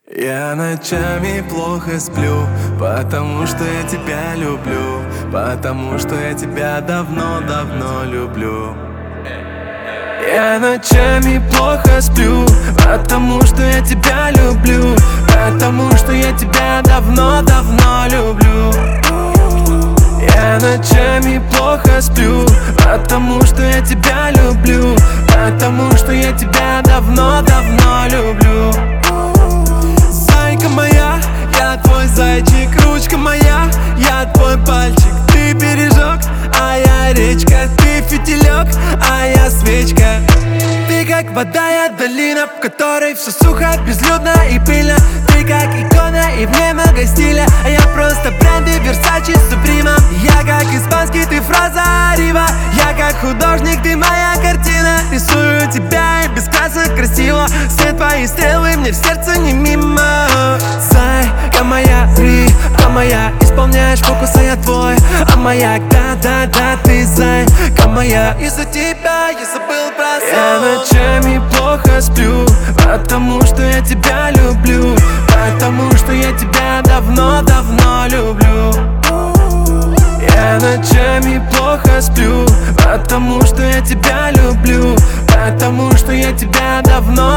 Я ночами плохо сплю, потому что я тебя люблю, потому что я тебя давно-давно люблю. Я ночами плохо сплю, потому что я тебя люблю, потому что я тебя давно-давно люблю. Я ночами плохо сплю, потому что я тебя люблю, потому что я тебя давно-давно люблю. Зайка моя, я твой зайчик, ручка моя, я твой пальчик. Ты бережок, а я речка, ты фитилек, а я свечка. Ты как вода, я долина, в которой все сухо, безлюдно и пыльно. Ты как икона и немного стиля, а я просто бренды Versace, Supreme. Я как испанский, ты фраза Рива. Я как художник, ты моя картина. Рисую тебя и без красок красиво. Все твои стрелы мне в сердце не мимо. Зайка моя, рыбка моя, исполняешь фокус, а я твой амаяк. Да-да-да, ты зайка моя, из-за тебя я забыл про сон. Я ночами плохо сплю, потому что я тебя люблю, потому что я тебя давно-давно люблю. Я ночами плохо сплю, потому что я тебя люблю, потому что я тебя давно